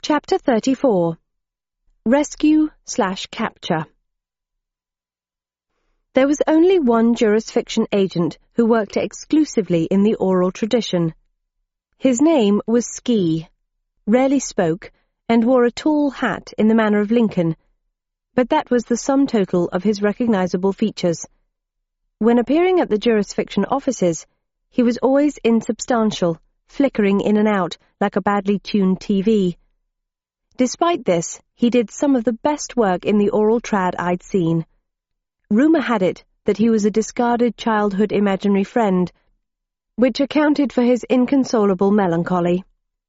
Chapter 34. Rescue/Capture. There was only one jurisfiction agent who worked exclusively in the oral tradition. His name was Ski, rarely spoke, and wore a tall hat in the manner of Lincoln, but that was the sum total of his recognizable features. When appearing at the jurisfiction offices, he was always insubstantial, flickering in and out like a badly tuned TV. Despite this, he did some of the best work in the oral trad I'd seen. Rumour had it that he was a discarded childhood imaginary friend, which accounted for his inconsolable melancholy.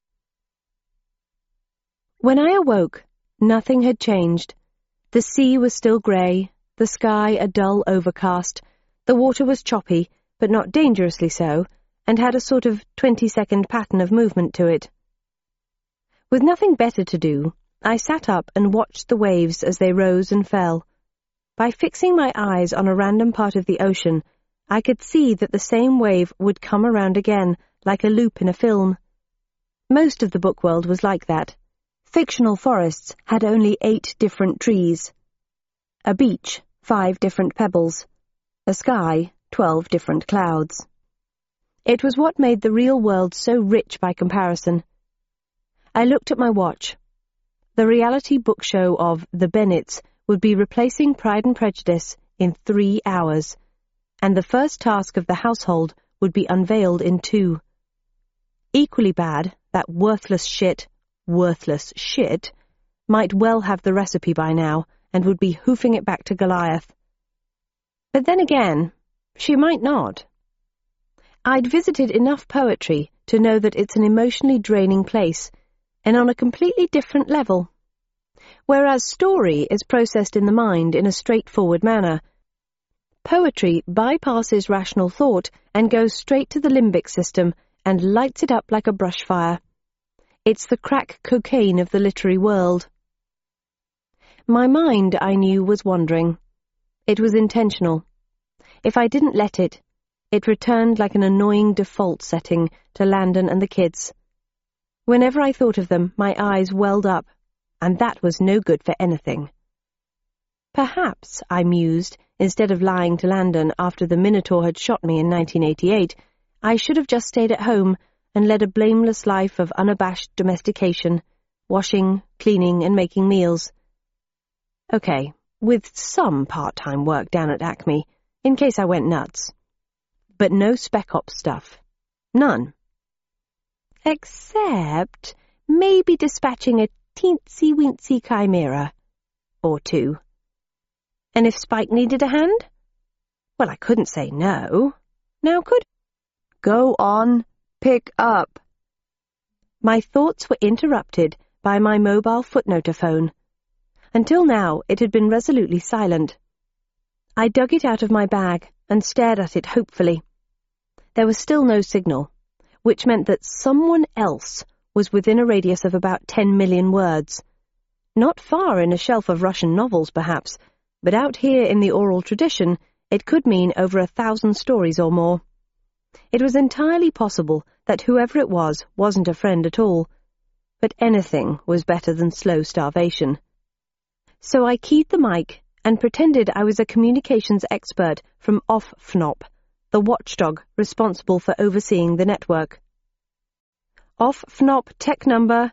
When I awoke, nothing had changed. The sea was still grey, the sky a dull overcast, the water was choppy, but not dangerously so, and had a sort of 20-second pattern of movement to it. With nothing better to do, I sat up and watched the waves as they rose and fell. By fixing my eyes on a random part of the ocean, I could see that the same wave would come around again, like a loop in a film. Most of the book world was like that. Fictional forests had only 8 different trees. A beach, 5 different pebbles. A sky, 12 different clouds. It was what made the real world so rich by comparison. I looked at my watch. The reality book show of The Bennets would be replacing Pride and Prejudice in 3 hours, and the first task of the household would be unveiled in 2. Equally bad, that worthless shit, might well have the recipe by now, and would be hoofing it back to Goliath. But then again, she might not. I'd visited enough poetry to know that it's an emotionally draining place, and on a completely different level. Whereas story is processed in the mind in a straightforward manner, poetry bypasses rational thought and goes straight to the limbic system and lights it up like a brush fire. It's the crack cocaine of the literary world. My mind, I knew, was wandering. It was intentional. If I didn't let it, it returned like an annoying default setting to Landon and the kids. Whenever I thought of them, my eyes welled up, and that was no good for anything. Perhaps, I mused, instead of lying to Landon after the Minotaur had shot me in 1988, I should have just stayed at home and led a blameless life of unabashed domestication, washing, cleaning, and making meals. Okay, with some part-time work down at Acme, in case I went nuts. But no spec ops stuff. None. Except maybe dispatching a teensy-weensy chimera. Or 2. And if Spike needed a hand? Well, I couldn't say no. Now could? Go on, pick up. My thoughts were interrupted by my mobile footnotaphone. Until now, it had been resolutely silent. I dug it out of my bag and stared at it hopefully. There was still no signal, which meant that someone else was within a radius of about 10 million words. Not far in a shelf of Russian novels, perhaps, but out here in the oral tradition, it could mean over 1,000 stories or more. It was entirely possible that whoever it was wasn't a friend at all, but anything was better than slow starvation. So I keyed the mic and pretended I was a communications expert from OFFFNOP, the watchdog responsible for overseeing the network. OFFFNOP tech number,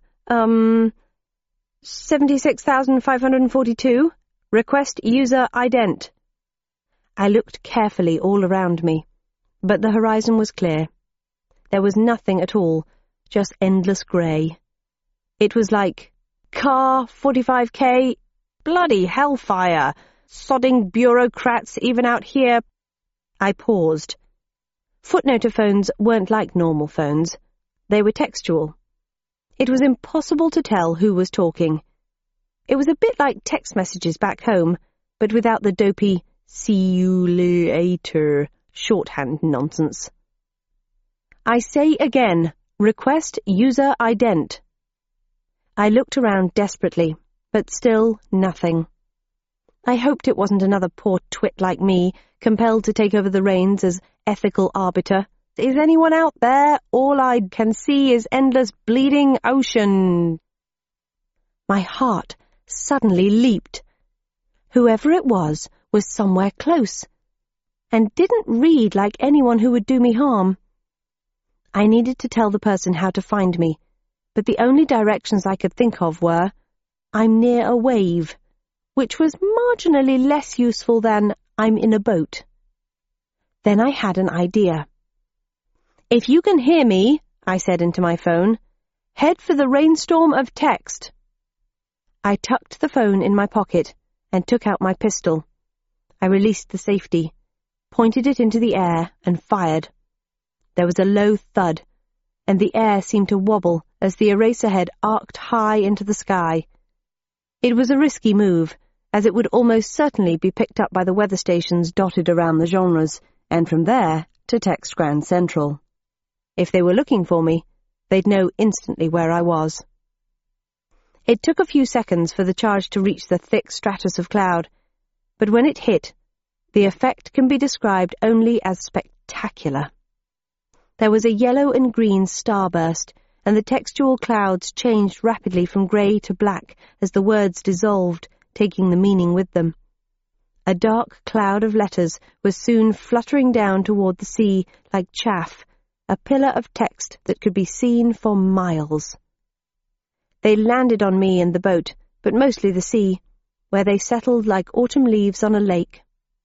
76,542, request user ident. I looked carefully all around me, but the horizon was clear. There was nothing at all, just endless grey. It was like, car, 45K, bloody hellfire, sodding bureaucrats even out here. I paused. Footnotaphones weren't like normal phones. They were textual. It was impossible to tell who was talking. It was a bit like text messages back home, but without the dopey "see you later" shorthand nonsense. I say again, request user ident. I looked around desperately, but still nothing. I hoped it wasn't another poor twit like me, compelled to take over the reins as ethical arbiter. Is anyone out there? All I can see is endless bleeding ocean. My heart suddenly leaped. Whoever it was somewhere close, and didn't read like anyone who would do me harm. I needed to tell the person how to find me, but the only directions I could think of were, "I'm near a wave," which was marginally less useful than, "I'm in a boat." Then I had an idea. "If you can hear me," I said into my phone, "head for the rainstorm of text." I tucked the phone in my pocket and took out my pistol. I released the safety, pointed it into the air, and fired. There was a low thud, and the air seemed to wobble as the Eraserhead arced high into the sky. It was a risky move, as it would almost certainly be picked up by the weather stations dotted around the genres, and from there to Text Grand Central. If they were looking for me, they'd know instantly where I was. It took a few seconds for the charge to reach the thick stratus of cloud, but when it hit, the effect can be described only as spectacular. There was a yellow and green starburst, and the textual clouds changed rapidly from grey to black as the words dissolved, taking the meaning with them. A dark cloud of letters was soon fluttering down toward the sea like chaff, a pillar of text that could be seen for miles. They landed on me and the boat, but mostly the sea, where they settled like autumn leaves on a lake.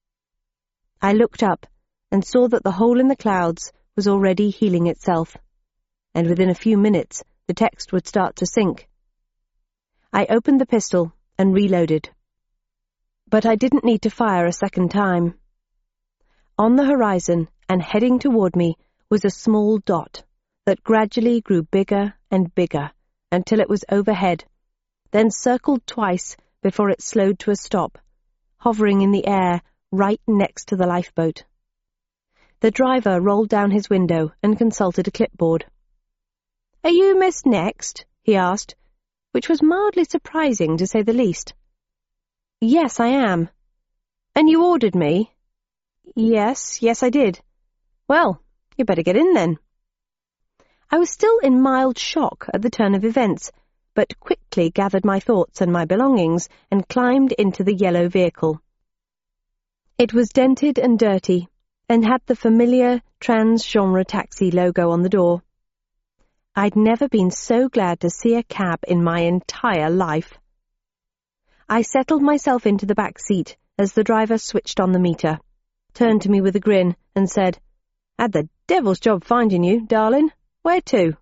I looked up and saw that the hole in the clouds was already healing itself, and within a few minutes the text would start to sink. I opened the pistol and reloaded. But I didn't need to fire a second time. On the horizon and heading toward me was a small dot that gradually grew bigger and bigger until it was overhead, then circled twice before it slowed to a stop, hovering in the air right next to the lifeboat. The driver rolled down his window and consulted a clipboard. "Are you Miss Next?" he asked, which was mildly surprising to say the least. "Yes, I am." "And you ordered me?" Yes, I did." "Well, you better get in then." I was still in mild shock at the turn of events, but quickly gathered my thoughts and my belongings and climbed into the yellow vehicle. It was dented and dirty, and had the familiar trans-genre taxi logo on the door. I'd never been so glad to see a cab in my entire life. I settled myself into the back seat as the driver switched on the meter, turned to me with a grin, and said, "Had the devil's job finding you, darling. Where to?"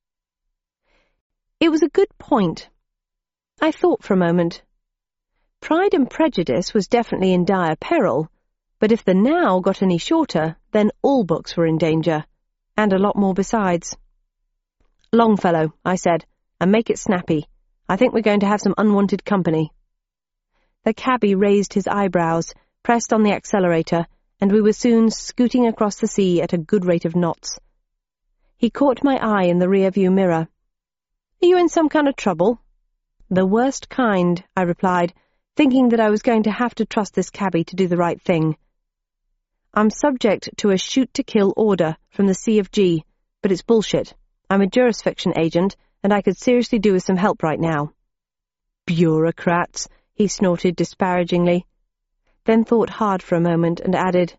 It was a good point. I thought for a moment. Pride and Prejudice was definitely in dire peril, but if the now got any shorter, then all books were in danger, and a lot more besides. "Longfellow," I said, "and make it snappy. I think we're going to have some unwanted company." The cabbie raised his eyebrows, pressed on the accelerator, and we were soon scooting across the sea at a good rate of knots. He caught my eye in the rear-view mirror. "Are you in some kind of trouble?" "The worst kind," I replied, thinking that I was going to have to trust this cabbie to do the right thing. "I'm subject to a shoot-to-kill order from the C of G, but it's bullshit. I'm a jurisfiction agent, and I could seriously do with some help right now." "Bureaucrats," he snorted disparagingly, then thought hard for a moment and added,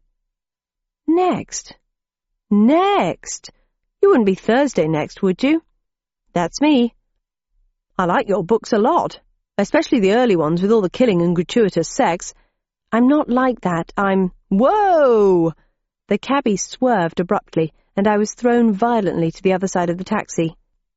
"Next? Next? You wouldn't be Thursday Next, would you?" "That's me." "I like your books a lot, especially the early ones with all the killing and gratuitous sex." "I'm not like that, I'm—" "Whoa!" The cabbie swerved abruptly, and I was thrown violently to the other side of the taxi.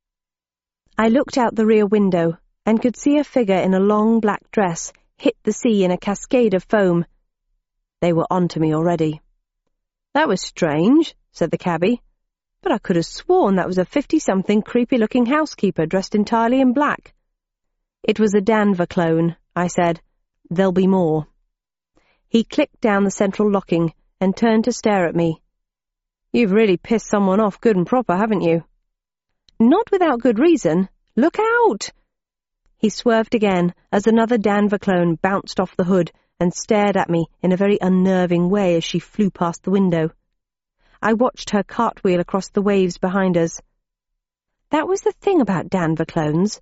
I looked out the rear window and could see a figure in a long black dress hit the sea in a cascade of foam. They were on to me already. "That was strange," said the cabbie, "but I could have sworn that was a 50-something creepy-looking housekeeper dressed entirely in black." "It was a Danver clone," I said. "There'll be more." He clicked down the central locking and turned to stare at me. "You've really pissed someone off good and proper, haven't you?" "Not without good reason. Look out!" He swerved again as another Danver clone bounced off the hood and stared at me in a very unnerving way as she flew past the window. I watched her cartwheel across the waves behind us. That was the thing about Danver clones.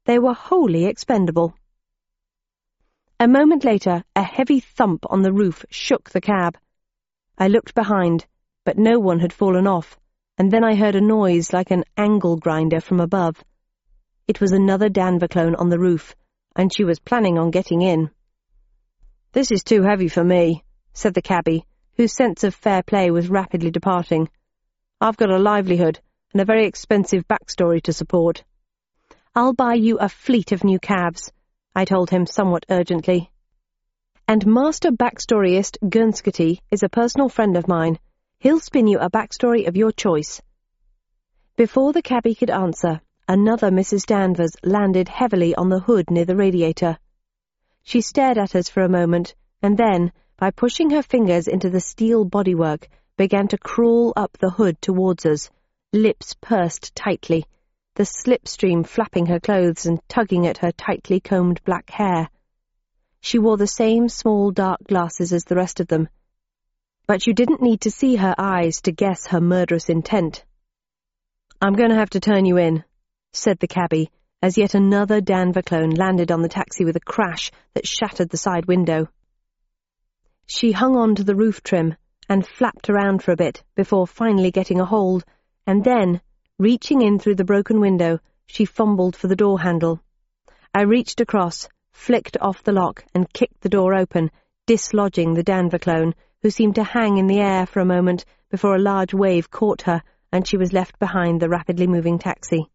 They were wholly expendable. A moment later, a heavy thump on the roof shook the cab. I looked behind, but no one had fallen off, and then I heard a noise like an angle grinder from above. It was another Danvaclone on the roof, and she was planning on getting in. "This is too heavy for me," said the cabbie, whose sense of fair play was rapidly departing. "I've got a livelihood and a very expensive backstory to support." "I'll buy you a fleet of new cabs," I told him somewhat urgently. "And Master Backstoryist Gurnskety is a personal friend of mine. He'll spin you a backstory of your choice." Before the cabbie could answer, another Mrs. Danvers landed heavily on the hood near the radiator. She stared at us for a moment, and then, by pushing her fingers into the steel bodywork, began to crawl up the hood towards us, lips pursed tightly, the slipstream flapping her clothes and tugging at her tightly combed black hair. She wore the same small dark glasses as the rest of them, but you didn't need to see her eyes to guess her murderous intent. "I'm going to have to turn you in," said the cabbie, as yet another Danvaclone landed on the taxi with a crash that shattered the side window. She hung on to the roof trim and flapped around for a bit before finally getting a hold, and then, reaching in through the broken window, she fumbled for the door handle. I reached across, flicked off the lock, and kicked the door open, dislodging the Danvaclone, who seemed to hang in the air for a moment before a large wave caught her and she was left behind the rapidly moving taxi.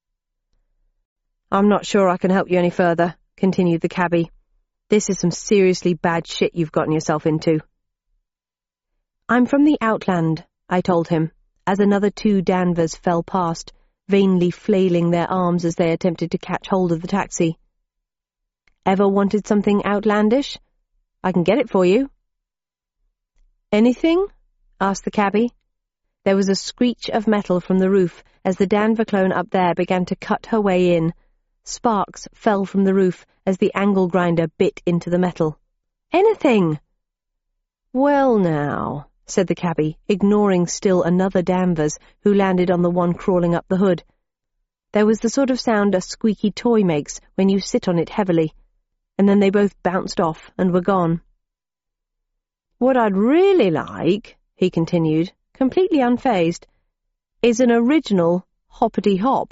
"I'm not sure I can help you any further," continued the cabbie. "This is some seriously bad shit you've gotten yourself into." "I'm from the Outland," I told him, as another two Danvers fell past, vainly flailing their arms as they attempted to catch hold of the taxi. "Ever wanted something outlandish? I can get it for you." "Anything?" asked the cabbie. There was a screech of metal from the roof as the Danvaclone up there began to cut her way in. Sparks fell from the roof as the angle grinder bit into the metal. "Anything!" "Well now," said the cabbie, ignoring still another Danvers who landed on the one crawling up the hood. There was the sort of sound a squeaky toy makes when you sit on it heavily, and then they both bounced off and were gone. "What I'd really like," he continued, completely unfazed, "is an original hoppity-hop."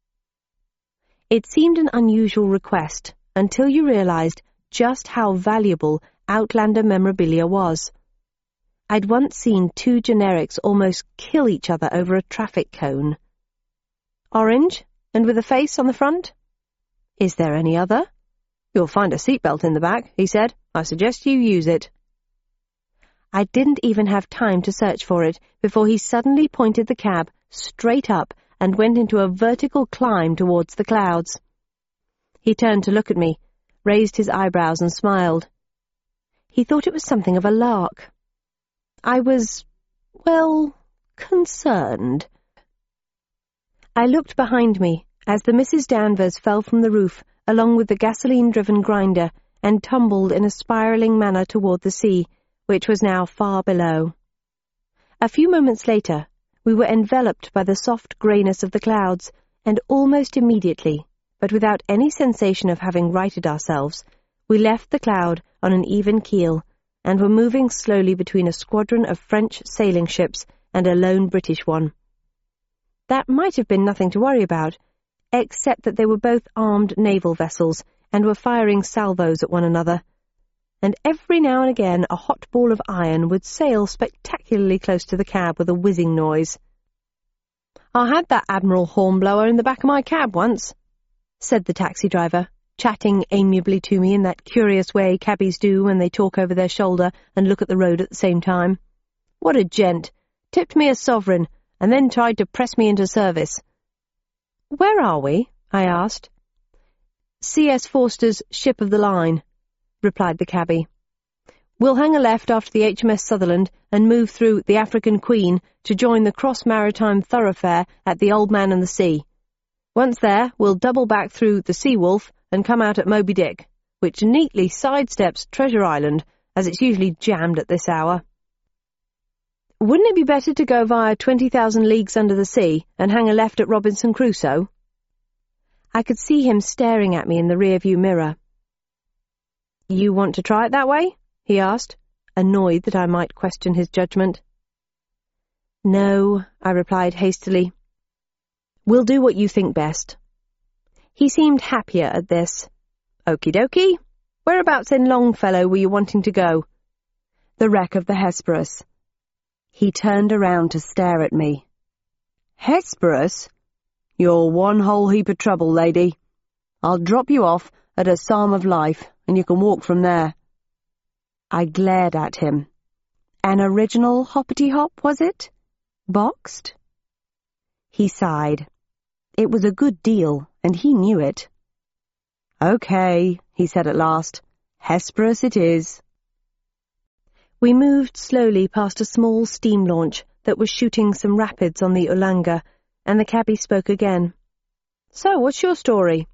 It seemed an unusual request until you realized just how valuable Outlander memorabilia was. I'd once seen two generics almost kill each other over a traffic cone. "Orange, and with a face on the front?" "Is there any other?" "You'll find a seatbelt in the back," he said. "I suggest you use it." I didn't even have time to search for it before he suddenly pointed the cab straight up and went into a vertical climb towards the clouds. He turned to look at me, raised his eyebrows and smiled. He thought it was something of a lark. I was, well, concerned. I looked behind me as the Mrs. Danvers fell from the roof along with the gasoline-driven grinder and tumbled in a spiralling manner toward the sea, which was now far below. A few moments later, we were enveloped by the soft greyness of the clouds, and almost immediately, but without any sensation of having righted ourselves, we left the cloud on an even keel, and were moving slowly between a squadron of French sailing ships and a lone British one. That might have been nothing to worry about, except that they were both armed naval vessels and were firing salvos at one another, and every now and again a hot ball of iron would sail spectacularly close to the cab with a whizzing noise. "I had that Admiral Hornblower in the back of my cab once," said the taxi driver, chatting amiably to me in that curious way cabbies do when they talk over their shoulder and look at the road at the same time. "What a gent! Tipped me a sovereign, and then tried to press me into service." "Where are we?" I asked. "C.S. Forster's Ship of the Line," replied the cabbie. "We'll hang a left after the HMS Sutherland and move through the African Queen to join the cross-maritime thoroughfare at the Old Man and the Sea. Once there, we'll double back through the Seawolf and come out at Moby Dick, which neatly sidesteps Treasure Island, as it's usually jammed at this hour." "Wouldn't it be better to go via 20,000 Leagues Under the Sea and hang a left at Robinson Crusoe?" I could see him staring at me in the rearview mirror. "You want to try it that way?" he asked, annoyed that I might question his judgment. "No," I replied hastily. "We'll do what you think best." He seemed happier at this. "Okie dokie. Whereabouts in Longfellow were you wanting to go?" "The wreck of the Hesperus." He turned around to stare at me. "Hesperus? You're one whole heap of trouble, lady. I'll drop you off at a Psalm of Life, and you can walk from there." I glared at him. An original hoppity-hop, was it? Boxed? He sighed. It was a good deal, and he knew it. "Okay," he said at last. "Hesperus it is." We moved slowly past a small steam launch that was shooting some rapids on the Ulanga, and the cabbie spoke again. "So, what's your story?"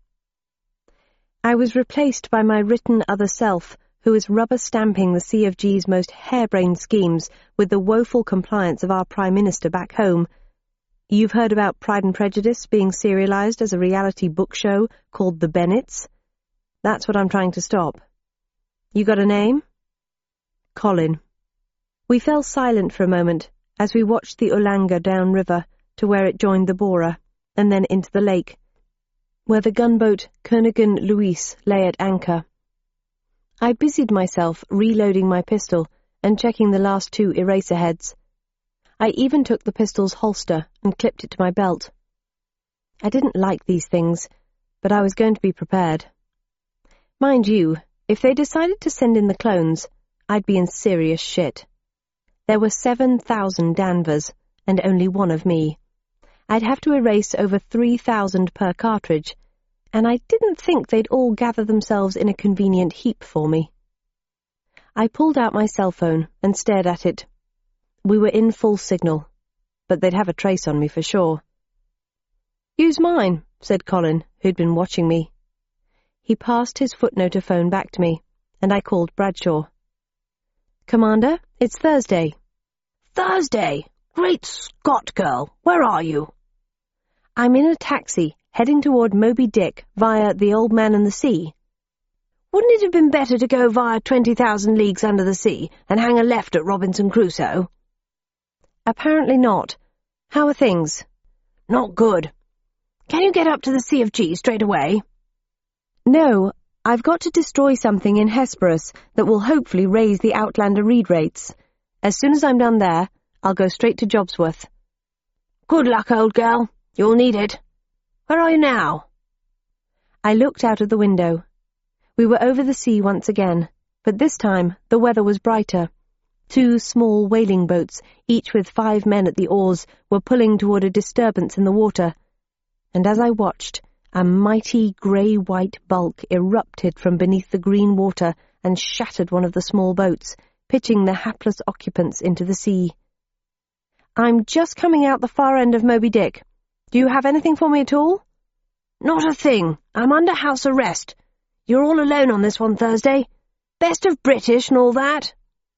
I was replaced by my written other self, who was rubber-stamping the C of G's most harebrained schemes with the woeful compliance of our Prime Minister back home. You've heard about Pride and Prejudice being serialized as a reality book show called The Bennets? That's what I'm trying to stop. You got a name? Colin. We fell silent for a moment as we watched the Ulanga downriver to where it joined the Bora, and then into the lake, where the gunboat Königin Louise lay at anchor. I busied myself reloading my pistol and checking the last 2 eraser heads. I even took the pistol's holster and clipped it to my belt. I didn't like these things, but I was going to be prepared. Mind you, if they decided to send in the clones, I'd be in serious shit. There were 7,000 Danvers, and only one of me. I'd have to erase over 3,000 per cartridge, and I didn't think they'd all gather themselves in a convenient heap for me. I pulled out my cell phone and stared at it. We were in full signal, but they'd have a trace on me for sure. "Use mine," said Colin, who'd been watching me. He passed his footnotaphone back to me, and I called Bradshaw. "Commander, it's Thursday." "Thursday? Great Scott, girl, where are you?" "I'm in a taxi, heading toward Moby Dick via the Old Man and the Sea." "Wouldn't it have been better to go via 20,000 Leagues Under the Sea and hang a left at Robinson Crusoe?" "Apparently not. How are things?" "Not good. Can you get up to the C of G straight away?" "No, I've got to destroy something in Hesperus that will hopefully raise the Outlander read rates. As soon as I'm done there, I'll go straight to Jobsworth." "Good luck, old girl. You'll need it. Where are you now?" I looked out of the window. We were over the sea once again, but this time the weather was brighter. 2 small whaling boats, each with 5 men at the oars, were pulling toward a disturbance in the water, and as I watched, a mighty grey-white bulk erupted from beneath the green water and shattered one of the small boats, pitching the hapless occupants into the sea. "I'm just coming out the far end of Moby Dick. Do you have anything for me at all?" "Not a thing. I'm under house arrest. You're all alone on this one, Thursday. Best of British and all that."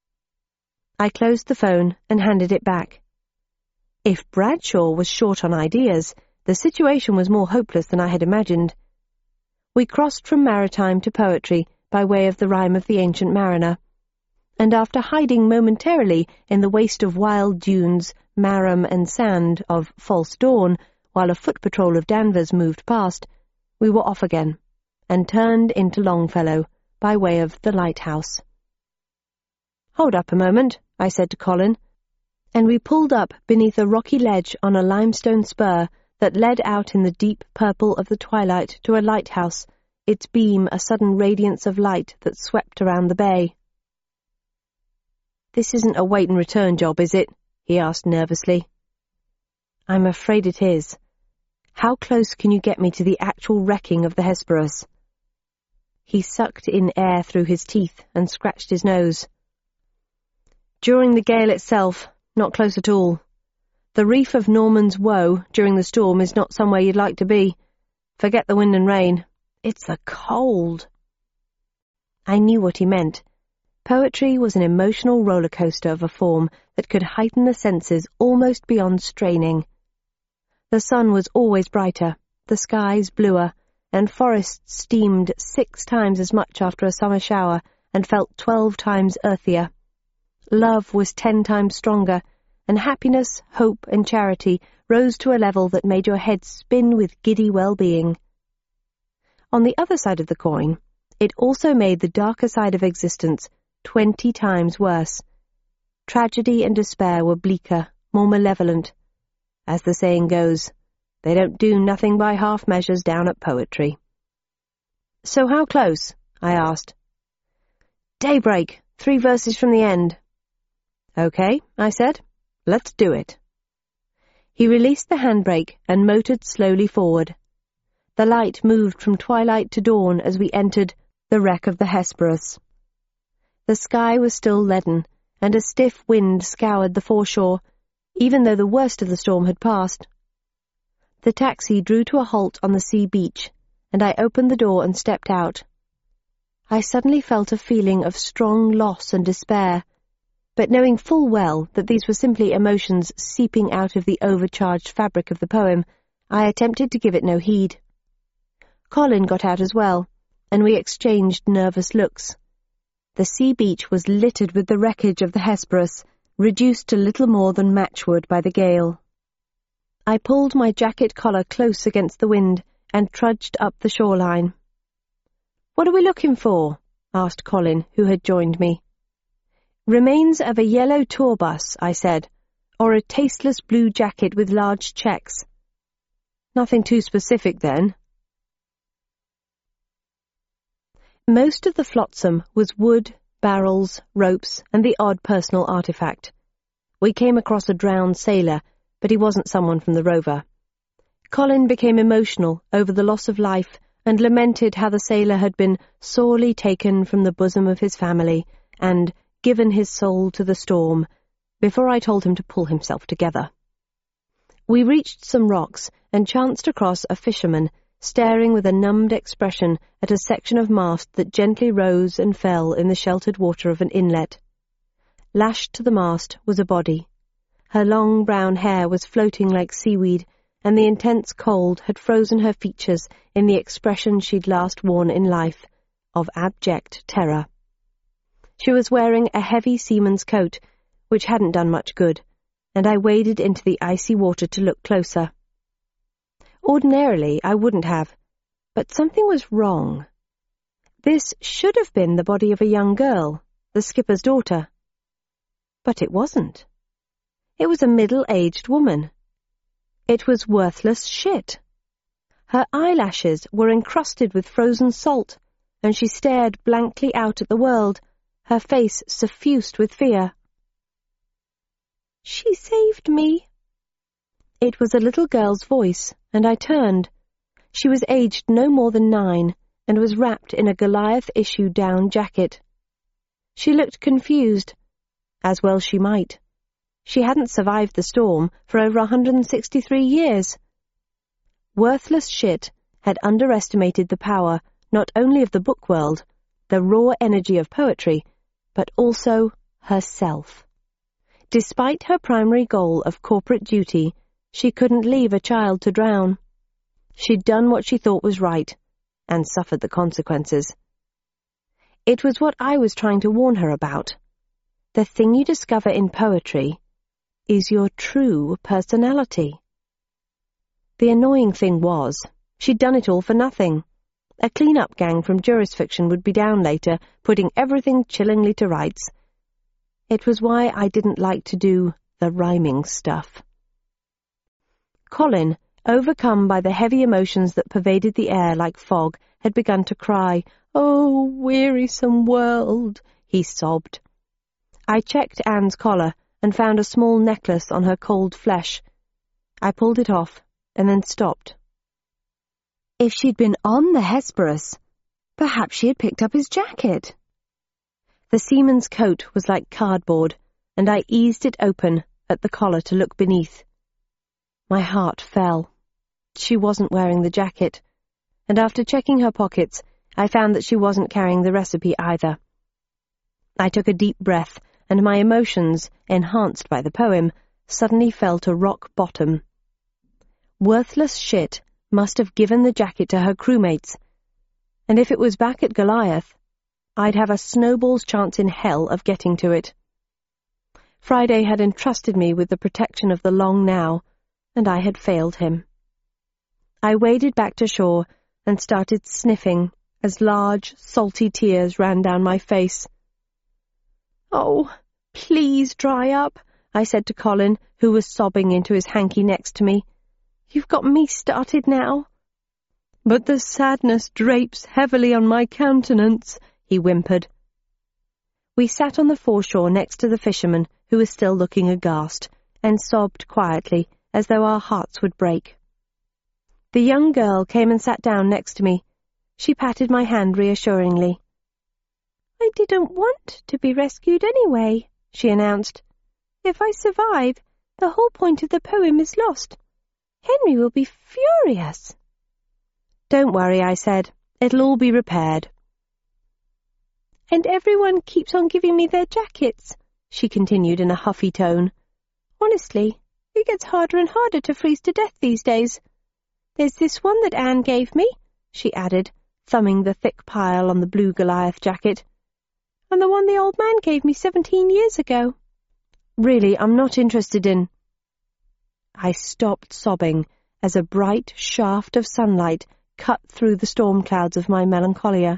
I closed the phone and handed it back. If Bradshaw was short on ideas, the situation was more hopeless than I had imagined. We crossed from maritime to poetry by way of the Rime of the Ancient Mariner, and after hiding momentarily in the waste of wild dunes, marram and sand of False Dawn, while a foot patrol of Danvers moved past, we were off again, and turned into Longfellow by way of the lighthouse. "Hold up a moment," I said to Colin, and we pulled up beneath a rocky ledge on a limestone spur that led out in the deep purple of the twilight to a lighthouse, its beam a sudden radiance of light that swept around the bay. "This isn't a wait-and-return job, is it?" he asked nervously. "I'm afraid it is. How close can you get me to the actual wrecking of the Hesperus?" He sucked in air through his teeth and scratched his nose. "During the gale itself, not close at all. The reef of Norman's Woe during the storm is not somewhere you'd like to be. Forget the wind and rain. It's the cold." I knew what he meant. Poetry was an emotional roller coaster of a form that could heighten the senses almost beyond straining. The sun was always brighter, the skies bluer, and forests steamed 6 times as much after a summer shower and felt 12 times earthier. Love was 10 times stronger, and happiness, hope, and charity rose to a level that made your head spin with giddy well-being. On the other side of the coin, it also made the darker side of existence 20 times worse. Tragedy and despair were bleaker, more malevolent. As the saying goes, they don't do nothing by half measures down at poetry. "So how close?" I asked. "Daybreak, 3 verses from the end." "Okay," I said. "Let's do it." He released the handbrake and motored slowly forward. The light moved from twilight to dawn as we entered the wreck of the Hesperus. The sky was still leaden, and a stiff wind scoured the foreshore, even though the worst of the storm had passed. The taxi drew to a halt on the sea beach, and I opened the door and stepped out. I suddenly felt a feeling of strong loss and despair, but knowing full well that these were simply emotions seeping out of the overcharged fabric of the poem, I attempted to give it no heed. Colin got out as well, and we exchanged nervous looks. The sea beach was littered with the wreckage of the Hesperus, reduced to little more than matchwood by the gale. I pulled my jacket collar close against the wind and trudged up the shoreline. "What are we looking for?" asked Colin, who had joined me. "Remains of a yellow tour bus," I said, "or a tasteless blue jacket with large checks." "Nothing too specific, then." Most of the flotsam was wood, barrels, ropes, and the odd personal artifact. We came across a drowned sailor, but he wasn't someone from the Rover. Colin became emotional over the loss of life and lamented how the sailor had been sorely taken from the bosom of his family and given his soul to the storm, before I told him to pull himself together. We reached some rocks and chanced across a fisherman staring with a numbed expression at a section of mast that gently rose and fell in the sheltered water of an inlet. Lashed to the mast was a body. Her long brown hair was floating like seaweed, and the intense cold had frozen her features in the expression she'd last worn in life, of abject terror. She was wearing a heavy seaman's coat, which hadn't done much good, and I waded into the icy water to look closer. Ordinarily, I wouldn't have, but something was wrong. This should have been the body of a young girl, the skipper's daughter. But it wasn't. It was a middle-aged woman. It was worthless shit. Her eyelashes were encrusted with frozen salt, and she stared blankly out at the world, her face suffused with fear. "She saved me." It was a little girl's voice, and I turned. She was aged no more than 9, and was wrapped in a Goliath-issue down jacket. She looked confused, as well she might. She hadn't survived the storm for over 163 years. Worthless shit had underestimated the power not only of the book world, the raw energy of poetry, but also herself. Despite her primary goal of corporate duty, she couldn't leave a child to drown. She'd done what she thought was right, and suffered the consequences. It was what I was trying to warn her about. The thing you discover in poetry is your true personality. The annoying thing was, she'd done it all for nothing. A clean-up gang from Jurisfiction would be down later, putting everything chillingly to rights. It was why I didn't like to do the rhyming stuff. Colin, overcome by the heavy emotions that pervaded the air like fog, had begun to cry. "Oh, wearisome world," he sobbed. I checked Anne's collar and found a small necklace on her cold flesh. I pulled it off and then stopped. If she'd been on the Hesperus, perhaps she had picked up his jacket. The seaman's coat was like cardboard, and I eased it open at the collar to look beneath. My heart fell. She wasn't wearing the jacket, and after checking her pockets, I found that she wasn't carrying the recipe either. I took a deep breath, and my emotions, enhanced by the poem, suddenly fell to rock bottom. Worthless shit must have given the jacket to her crewmates, and if it was back at Goliath, I'd have a snowball's chance in hell of getting to it. Friday had entrusted me with the protection of the Long Now, and I had failed him. I waded back to shore and started sniffing as large, salty tears ran down my face. "Oh, please dry up," I said to Colin, who was sobbing into his hanky next to me. "You've got me started now." "But the sadness drapes heavily on my countenance," he whimpered. We sat on the foreshore next to the fisherman, who was still looking aghast, and sobbed quietly, as though our hearts would break. The young girl came and sat down next to me. She patted my hand reassuringly. "I didn't want to be rescued anyway," she announced. "If I survive, the whole point of the poem is lost. Henry will be furious." "Don't worry," I said. "It'll all be repaired." "And everyone keeps on giving me their jackets," she continued in a huffy tone. "Honestly, it gets harder and harder to freeze to death these days. There's this one that Anne gave me," she added, thumbing the thick pile on the blue Goliath jacket, "and the one the old man gave me 17 years ago. Really, I'm not interested in—" I stopped sobbing as a bright shaft of sunlight cut through the storm clouds of my melancholia.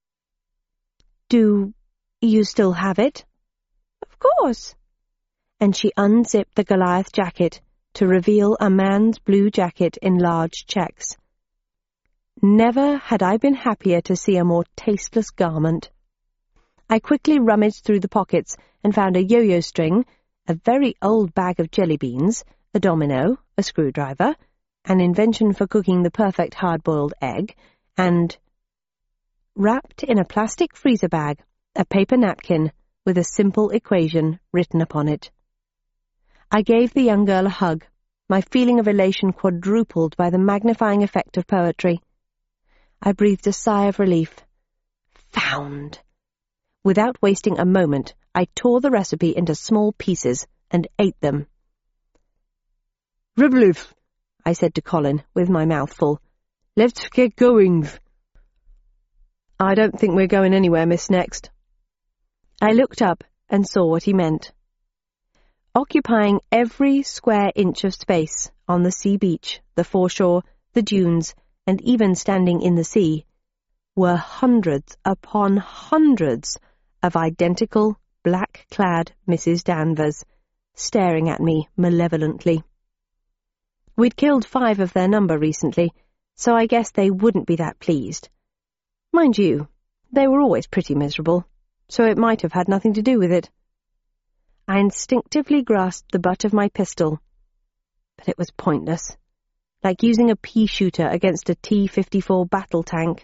"Do you still have it?" "Of course." And she unzipped the Goliath jacket to reveal a man's blue jacket in large checks. Never had I been happier to see a more tasteless garment. I quickly rummaged through the pockets and found a yo-yo string, a very old bag of jelly beans, a domino, a screwdriver, an invention for cooking the perfect hard-boiled egg, and, wrapped in a plastic freezer bag, a paper napkin with a simple equation written upon it. I gave the young girl a hug, my feeling of elation quadrupled by the magnifying effect of poetry. I breathed a sigh of relief. Found! Without wasting a moment, I tore the recipe into small pieces and ate them. "Ribliff," I said to Colin, with my mouth full. "Let's get going." "I don't think we're going anywhere, Miss Next." I looked up and saw what he meant. Occupying every square inch of space on the sea beach, the foreshore, the dunes, and even standing in the sea, were hundreds upon hundreds of identical, black-clad Mrs. Danvers, staring at me malevolently. We'd killed 5 of their number recently, so I guess they wouldn't be that pleased. Mind you, they were always pretty miserable, so it might have had nothing to do with it. I instinctively grasped the butt of my pistol, but it was pointless, like using a pea shooter against a T-54 battle tank.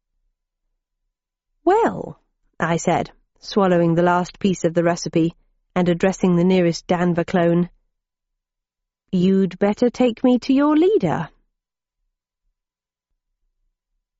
"Well," I said, swallowing the last piece of the recipe and addressing the nearest Danver clone, "you'd better take me to your leader,